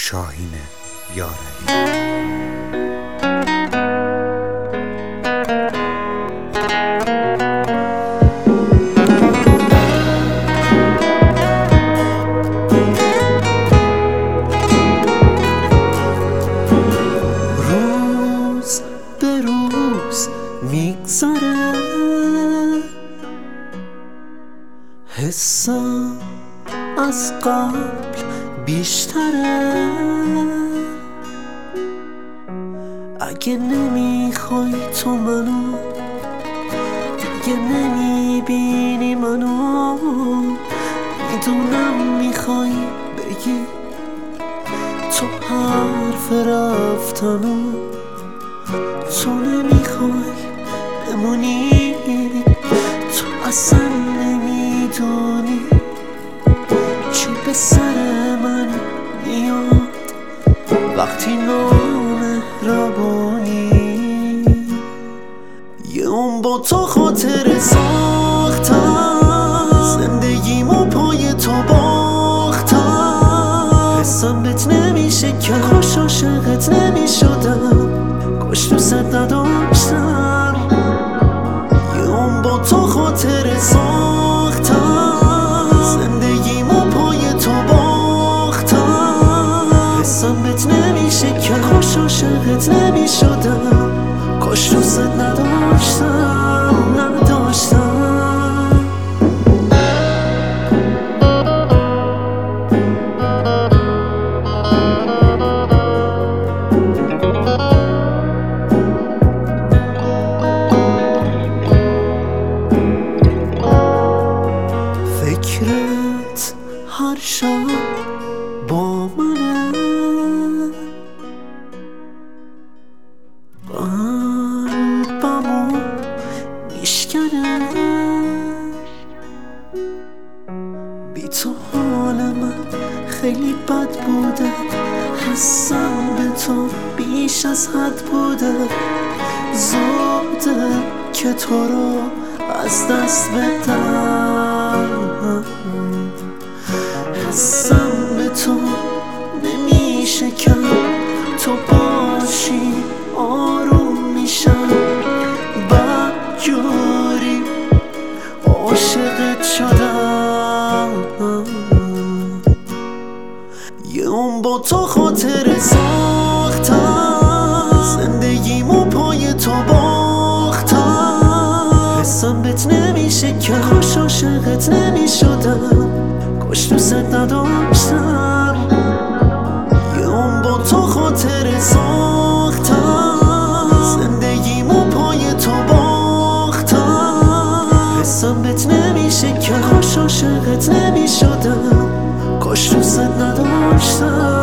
شاهین یارعلی. روز به روز میگذره، حسم از قبل بیشتره. اگه نمیخوای تو منو، دیگه نمیبینی منو، میدونم میخوای بگی تو حرف رفتنو، تو نمیخوای بمونی، تو اصلا نمیدونی چی به سر من میاد وقتی نامهربونی. یه اون با تو خاطر ساختم، زندگیمو پای تو باختم. حسم بهت نمیشه که کاش عاشقت نمیشدم، کاش دوست نداشتم. یه اون با تو خاطر ساختم، زندگیمو پای تو باختم. حسم بهت نمیشه که کاش عاشقت نمیشدم، کاش دوست نداشتم. فکرت هر شب با منه، قلبمو میشکنه. بی تو حال من خیلی بد بوده، حسم به تو بیش از حد بوده. زوده که تو رو از دست بدم، حسم به تو نمیشه که تو باشی آروم میشم. بدجوری عاشقت شدم، یه اون با تو خاطر ساختم، زندگیمو پای تو باختم. حسم بهت نمیشه که کاش عاشقت نمیشدم، کاش دوست نداشتم. یه اون با تو خاطر ساختم، زندگیمو پای تو باختم. حسم بهت نمیشه که کاش عاشقت نمیشدم، کاش دوست نداشتم.